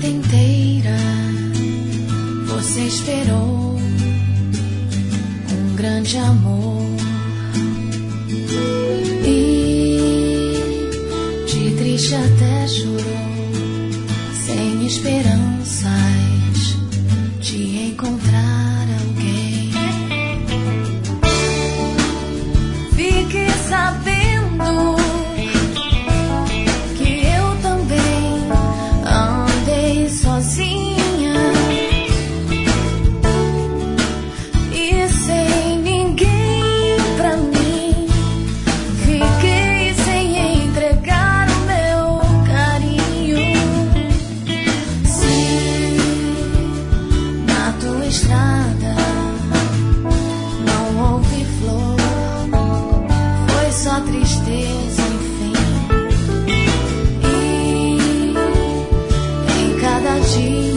vida inteira você esperou um grande amor e de triste até chorou, sem esperanças de encontrar alguém. Fique sabendo que eu também andei sozinha e sem ninguém pra mim. Fiquei sem entregar o meu carinho. Se na tua estrada não houve flor, foi só tristeza, enfim. E em cada dia